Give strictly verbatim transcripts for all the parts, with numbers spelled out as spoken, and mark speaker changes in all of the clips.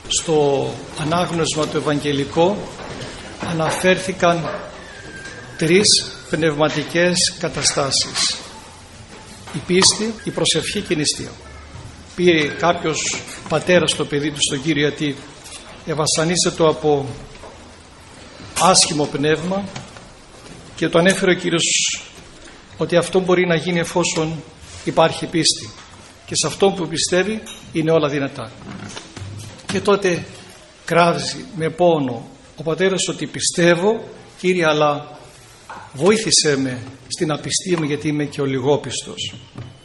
Speaker 1: Στο ανάγνωσμα του Ευαγγελικό αναφέρθηκαν τρεις πνευματικές καταστάσεις: η πίστη, η προσευχή και η νηστεία. Πήρε κάποιος πατέρας το παιδί του στον Κύριο γιατί ευασανίσε το από άσχημο πνεύμα και το ανέφερε ο Κύριος ότι αυτό μπορεί να γίνει εφόσον υπάρχει πίστη, και σε αυτό που πιστεύει είναι όλα δυνατά. Και τότε κράβζει με πόνο ο πατέρας ότι πιστεύω, Κύριε, αλλά βοήθησέ με στην απιστία μου, γιατί είμαι και ο λιγόπιστος.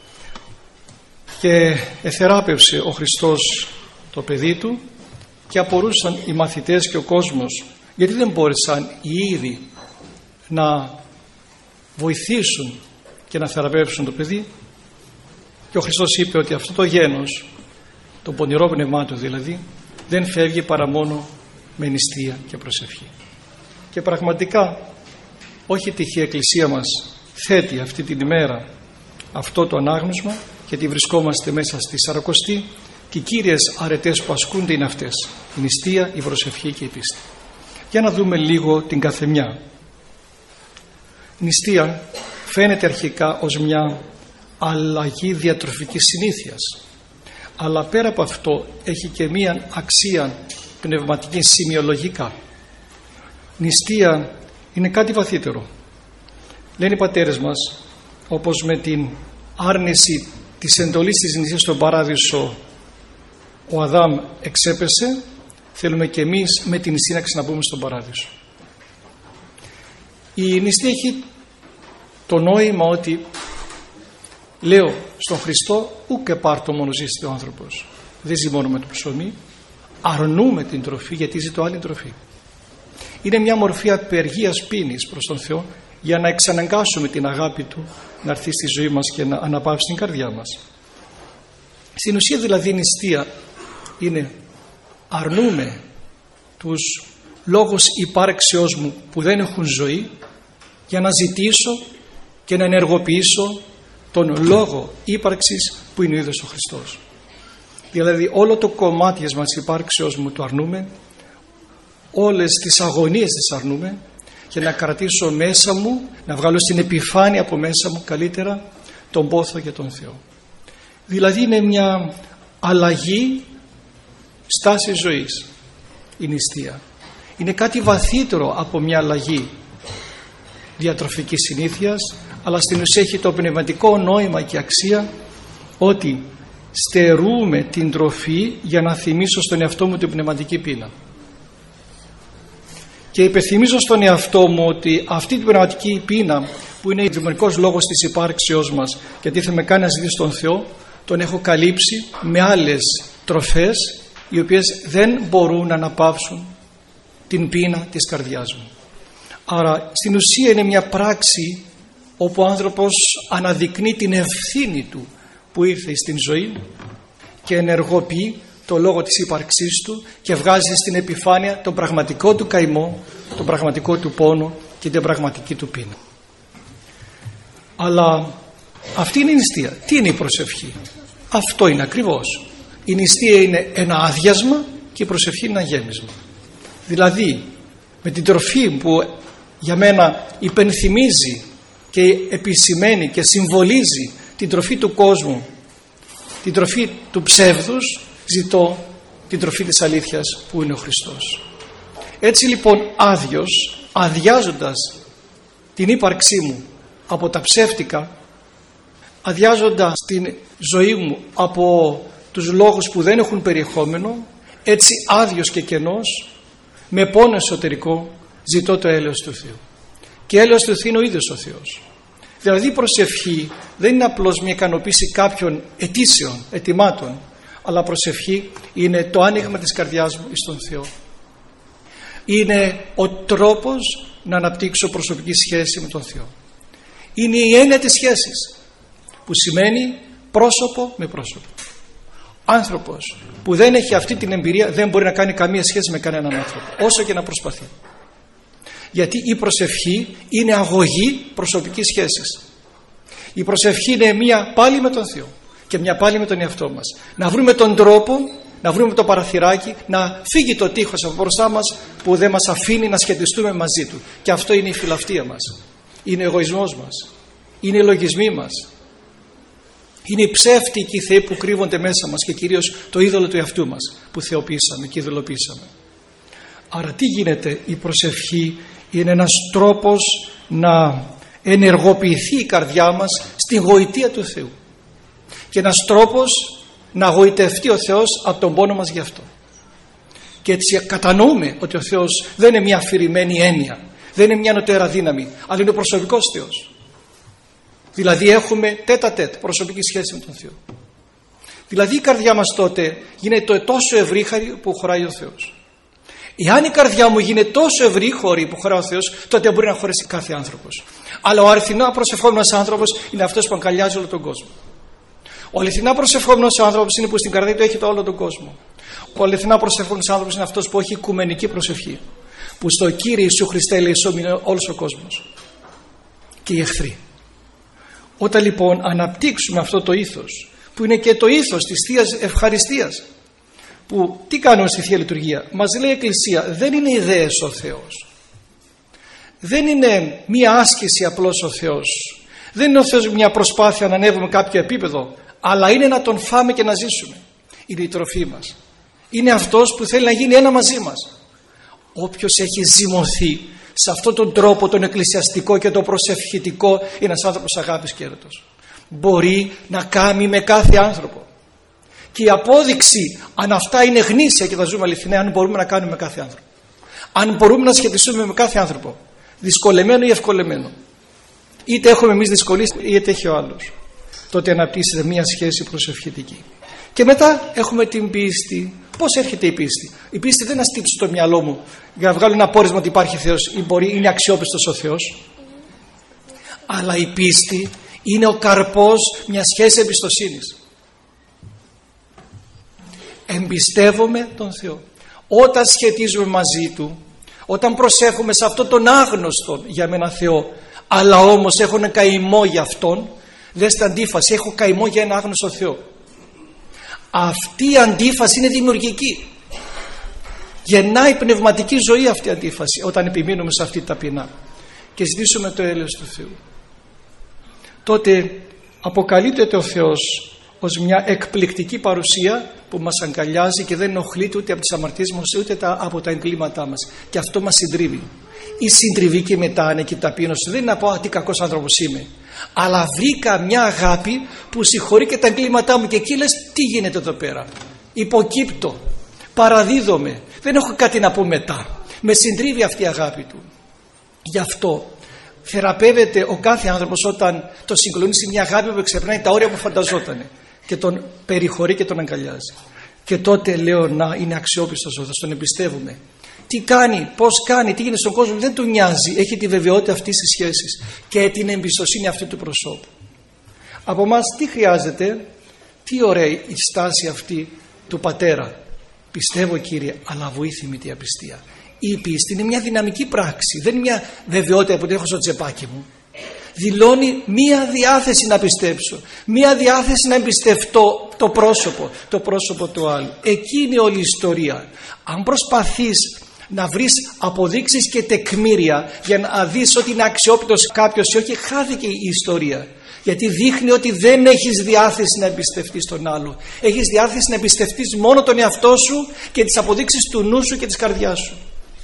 Speaker 1: Και εθεράπευσε ο Χριστός το παιδί του και απορούσαν οι μαθητές και ο κόσμος γιατί δεν μπόρεσαν οι ίδιοι να βοηθήσουν και να θεραπεύσουν το παιδί. Και ο Χριστός είπε ότι αυτό το γένος, το πονηρό πνευμά του δηλαδή, δεν φεύγει παρά μόνο με νηστεία και προσευχή. Και πραγματικά όχι τυχαία η Εκκλησία μας θέτει αυτή την ημέρα αυτό το ανάγνωσμα, γιατί βρισκόμαστε μέσα στη Σαρακοστή και οι κύριες αρετές που ασκούνται είναι αυτές: η νηστεία, η προσευχή και η πίστη. Για να δούμε λίγο την καθεμιά. Η νηστεία φαίνεται αρχικά ως μια αλλαγή διατροφικής συνήθειας, αλλά πέρα από αυτό έχει και μία αξία πνευματική σημειολογικά. Νηστεία είναι κάτι βαθύτερο. Λένε οι πατέρες μας, όπως με την άρνηση της εντολής της νηστείας στον παράδεισο ο Αδάμ εξέπεσε, θέλουμε και εμείς με την νηστεία να ξαναμπούμε στον παράδεισο. Η νηστεία έχει το νόημα ότι λέω στον Χριστό ούκε πάρτο μόνο ζήσει ο άνθρωπος, δεν ζει μόνο με το ψωμί, αρνούμε την τροφή γιατί ζητώ άλλη τροφή. Είναι μια μορφή απεργίας πείνης προς τον Θεό για να εξαναγκάσουμε την αγάπη Του να έρθει στη ζωή μας και να αναπαύσει την καρδιά μας. Στην ουσία δηλαδή η νηστεία είναι αρνούμε τους λόγους υπάρξεώς μου που δεν έχουν ζωή για να ζητήσω και να ενεργοποιήσω τον λόγο ύπαρξης που είναι ο ίδιος ο Χριστός. Δηλαδή όλο το κομμάτι της υπάρξεώς μου το αρνούμε, όλες τις αγωνίες τις αρνούμε για να κρατήσω μέσα μου, να βγάλω στην επιφάνεια από μέσα μου καλύτερα τον πόθο για τον Θεό. Δηλαδή είναι μια αλλαγή στάση ζωής η νηστεία. Είναι κάτι βαθύτερο από μια αλλαγή διατροφικής συνήθειας, αλλά στην ουσία έχει το πνευματικό νόημα και αξία ότι στερούμε την τροφή για να θυμίσω στον εαυτό μου την πνευματική πείνα. Και υπενθυμίζω στον εαυτό μου ότι αυτή την πνευματική πείνα που είναι ο δημιουργικός λόγος της υπάρξεώς μας, γιατί θα με κάνει να ζητήσω τον Θεό, τον έχω καλύψει με άλλες τροφές οι οποίες δεν μπορούν να αναπαύσουν την πείνα της καρδιάς μου. Άρα στην ουσία είναι μια πράξη όπου ο άνθρωπος αναδεικνύει την ευθύνη του που ήρθε στην ζωή και ενεργοποιεί το λόγο της ύπαρξής του και βγάζει στην επιφάνεια τον πραγματικό του καημό, τον πραγματικό του πόνο και την πραγματική του πείνα. Αλλά αυτή είναι η νηστεία. Τι είναι η προσευχή? Αυτό είναι ακριβώς. Η νηστεία είναι ένα άδειασμα και η προσευχή είναι ένα γέμισμα. Δηλαδή με την τροφή που για μένα υπενθυμίζει και επισημαίνει και συμβολίζει την τροφή του κόσμου, την τροφή του ψεύδους, ζητώ την τροφή της αλήθειας που είναι ο Χριστός. Έτσι λοιπόν άδειος, αδειάζοντας την ύπαρξή μου από τα ψεύτικα, αδειάζοντας την ζωή μου από τους λόγους που δεν έχουν περιεχόμενο, έτσι άδειος και κενός, με πόνο εσωτερικό ζητώ το έλεος του Θεού. Και έλεος του Θεού είναι ο ίδιος ο Θεός. Δηλαδή η προσευχή δεν είναι απλώς μια ικανοποίηση κάποιων αιτήσεων, αιτημάτων, αλλά προσευχή είναι το άνοιγμα της καρδιάς μου εις τον Θεό. Είναι ο τρόπος να αναπτύξω προσωπική σχέση με τον Θεό. Είναι η έννοια της σχέσης που σημαίνει πρόσωπο με πρόσωπο. Άνθρωπος που δεν έχει αυτή την εμπειρία δεν μπορεί να κάνει καμία σχέση με κανέναν άνθρωπο, όσο και να προσπαθεί. Γιατί η προσευχή είναι αγωγή προσωπικής σχέσης. Η προσευχή είναι μία πάλι με τον Θεό και μια πάλι με τον εαυτό μας. Να βρούμε τον τρόπο να βρούμε το παραθυράκι, να φύγει το τείχος από μπροστά μας που δεν μας αφήνει να σχετιστούμε μαζί του. Και αυτό είναι η φιλαυτία μας, είναι ο εγωισμός μας, είναι οι λογισμοί μας, είναι οι ψεύτικοι θεοί που κρύβονται μέσα μας και κυρίως το είδωλο του εαυτού μας που θεοποιήσαμε και ειδωλοποιήσαμε. Άρα τι γίνεται? Η προσευχή είναι ένας τρόπος να ενεργοποιηθεί η καρδιά μας στην γοητεία του Θεού και ένας τρόπος να γοητευτεί ο Θεός από τον πόνο μας γι' αυτό. Και έτσι κατανοούμε ότι ο Θεός δεν είναι μια αφηρημένη έννοια, δεν είναι μια νοτέρα δύναμη, αλλά είναι ο προσωπικός Θεός. Δηλαδή έχουμε τέτα τέτ προσωπική σχέση με τον Θεό. Δηλαδή η καρδιά μας τότε γίνεται τόσο ευρύχωρη που χωράει ο Θεός. Εάν η καρδιά μου γίνεται τόσο ευρύχωρη που χωράει ο Θεός, τότε μπορεί να χωρέσει κάθε άνθρωπος. Αλλά ο αληθινά προσευχόμενος άνθρωπος είναι αυτός που αγκαλιάζει όλο τον κόσμο. Ο αληθινά προσευχόμενος άνθρωπος είναι που στην καρδιά του έχει το όλο τον κόσμο. Ο αληθινά προσευχόμενος άνθρωπος είναι αυτός που έχει οικουμενική προσευχή. Που στο Κύριε Ιησού Χριστέ ελεησόμην είναι όλος ο κόσμος και οι εχθροί. Όταν λοιπόν αναπτύξουμε αυτό το ήθος, που είναι και το ήθος της Θείας Ευχαριστίας, που τι κάνουμε στη Θεία Λειτουργία? Μας λέει η Εκκλησία, δεν είναι ιδέες ο Θεός, δεν είναι μία άσκηση απλώς ο Θεός, δεν είναι ο Θεός μια προσπάθεια να ανέβουμε κάποιο επίπεδο, αλλά είναι να τον φάμε και να ζήσουμε. Είναι η τροφή μας, είναι αυτός που θέλει να γίνει ένα μαζί μας. Όποιος έχει ζυμωθεί σε αυτόν τον τρόπο τον εκκλησιαστικό και τον προσευχητικό είναι ένας άνθρωπος αγάπης και έρωτος. Μπορεί να κάνει με κάθε άνθρωπο. Και η απόδειξη αν αυτά είναι γνήσια και θα ζούμε αληθινά, αν μπορούμε να κάνουμε με κάθε άνθρωπο. Αν μπορούμε να σχετιστούμε με κάθε άνθρωπο, δυσκολεμένο ή ευκολεμένο. Είτε έχουμε εμείς δυσκολίες είτε έχει ο άλλος. Τότε αναπτύσσεται μια σχέση προσευχητική. Και μετά έχουμε την πίστη. Πώς έρχεται η πίστη? Η πίστη δεν αστύψει το μυαλό μου για να βγάλω ένα πόρισμα ότι υπάρχει Θεός ή μπορεί, είναι αξιόπιστος ο Θεός. Αλλά η πίστη είναι ο καρπός μιας σχέσης εμπιστοσύνης. Εμπιστεύομαι τον Θεό. Όταν σχετίζουμε μαζί Του, όταν προσέχουμε σε αυτόν τον άγνωστο για μένα Θεό, αλλά όμως έχω ένα καημό για Αυτόν, δες την αντίφαση, έχω καημό για ένα άγνωστο Θεό. Αυτή η αντίφαση είναι δημιουργική. Γεννάει πνευματική ζωή αυτή η αντίφαση όταν επιμείνουμε σε αυτή τα ταπεινά και ζητήσουμε το έλεος του Θεού. Τότε αποκαλύπτεται ο Θεός ως μια εκπληκτική παρουσία που μας αγκαλιάζει και δεν ενοχλείται ούτε από τις αμαρτίες μας ούτε από τα εγκλήματά μας, και αυτό μας συντρίβει. Η συντριβή και η μετάνοια και η ταπείνωση δεν είναι να πω α, τι κακός άνθρωπος είμαι, αλλά βρήκα μια αγάπη που συγχωρεί και τα εγκλήματά μου, και εκεί λες τι γίνεται εδώ πέρα? Υποκύπτω, παραδίδομαι, δεν έχω κάτι να πω μετά. Με συντρίβει αυτή η αγάπη του. Γι' αυτό θεραπεύεται ο κάθε άνθρωπος όταν το συγκλονίσει μια αγάπη που ξεπερνάει τα όρια που φανταζότανε και τον περιχωρεί και τον αγκαλιάζει. Και τότε λέω να είναι αξιόπιστος ο Θεός, τον εμπιστεύουμε. Τι κάνει, πώς κάνει, τι γίνεται στον κόσμο, δεν του νοιάζει. Έχει τη βεβαιότητα αυτής της σχέσης και την εμπιστοσύνη αυτού του προσώπου. Από εμάς τι χρειάζεται? Τι ωραία η στάση αυτή του πατέρα. Πιστεύω Κύριε, αλλά βοήθη τη απιστία. Η πίστη είναι μια δυναμική πράξη, δεν είναι μια βεβαιότητα που την έχω στο τσεπάκι μου. Δηλώνει μια διάθεση να πιστέψω, μια διάθεση να εμπιστευτώ το πρόσωπο, το πρόσωπο του άλλου. Εκεί είναι όλη η ιστορία. Αν προσπαθείς να βρεις αποδείξεις και τεκμήρια για να δεις ότι είναι αξιόπιτος κάποιος ή όχι, χάθηκε η ιστορία. Γιατί δείχνει ότι δεν έχεις διάθεση να εμπιστευτείς τον άλλο. Έχεις διάθεση να εμπιστευτείς μόνο τον εαυτό σου και τις αποδείξεις του νου σου και της καρδιάς σου.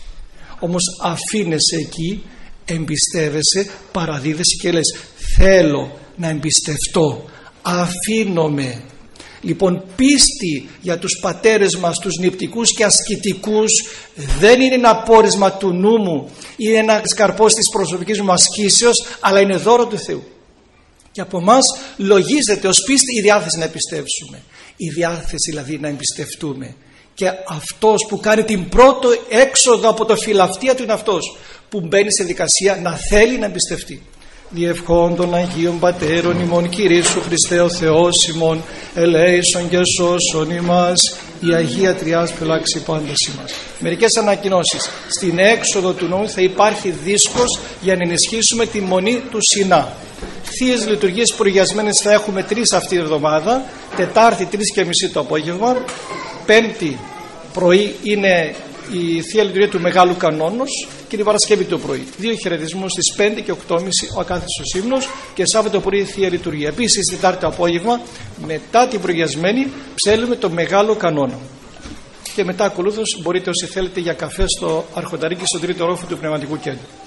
Speaker 1: Όμως αφήνεσαι εκεί, εμπιστεύεσαι, παραδίδεσαι και λες θέλω να εμπιστευτώ, αφήνομαι. Λοιπόν, πίστη για τους πατέρες μας, τους νηπτικούς και ασκητικούς, δεν είναι ένα πόρισμα του νου μου, είναι ένα καρπός της προσωπικής μου ασκήσεως, αλλά είναι δώρο του Θεού. Και από εμάς λογίζεται ως πίστη η διάθεση να εμπιστεύσουμε, η διάθεση δηλαδή να εμπιστευτούμε. Και αυτός που κάνει την πρώτο έξοδο από το φιλαυτία του είναι αυτός που μπαίνει σε δικασία να θέλει να εμπιστευτεί. Διευχών των Αγίων Πατέρων ημών, Κύριε Ιησού Χριστέ ο Θεός ημών, ελέησον και σώσον ημάς, η Αγία Τριάς φυλάξει πάντας ημάς. Μερικές ανακοινώσεις. Στην έξοδο του νου θα υπάρχει δίσκος για να ενισχύσουμε τη μονή του Σινά. Θείες λειτουργίες προγιασμένες θα έχουμε τρεις αυτή τη εβδομάδα, Τετάρτη τρεις και μισή το απόγευμα, Πέμπτη πρωί είναι η Θεία Λειτουργία του Μεγάλου Κανόνος και την Παρασκευή το πρωί. Δύο χαιρετισμούς στις πέντε και οκτώ και μισή ο ακάθιστος ύμνος και Σάββατο πρωί η Θεία Λειτουργία. Επίσης, Τετάρτη απόγευμα, μετά την προγιασμένη, ψέλνουμε το Μεγάλο Κανόνα. Και μετά ακολούθως μπορείτε όσοι θέλετε για καφέ στο Αρχονταρίκι, στον τρίτο όροφο του Πνευματικού Κέντρου.